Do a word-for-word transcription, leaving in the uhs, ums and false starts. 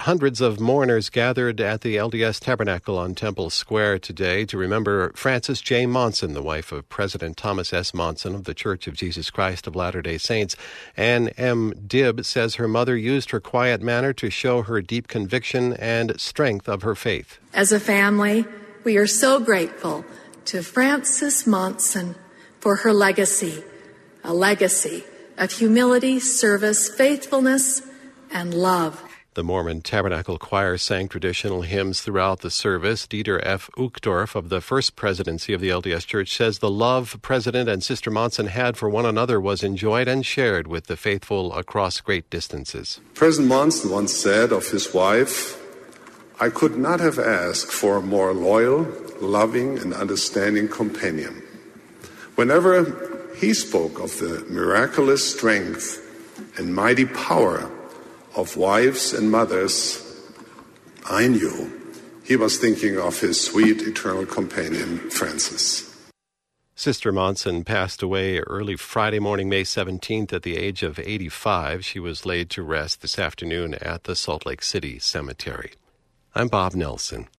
Hundreds of mourners gathered at the L D S Tabernacle on Temple Square today to remember Frances J. Monson, the wife of President Thomas S. Monson of the Church of Jesus Christ of Latter-day Saints. Ann M. Dibb says her mother used her quiet manner to show her deep conviction and strength of her faith. As a family, we are so grateful to Frances Monson for her legacy, a legacy of humility, service, faithfulness, and love. The Mormon Tabernacle Choir sang traditional hymns throughout the service. Dieter F. Uchtdorf of the First Presidency of the L D S Church says the love President and Sister Monson had for one another was enjoyed and shared with the faithful across great distances. President Monson once said of his wife, "I could not have asked for a more loyal, loving, and understanding companion." Whenever he spoke of the miraculous strength and mighty power of wives and mothers, I knew he was thinking of his sweet eternal companion, Frances. Sister Monson passed away early Friday morning, May seventeenth, at the age of eighty-five. She was laid to rest this afternoon at the Salt Lake City Cemetery. I'm Bob Nelson.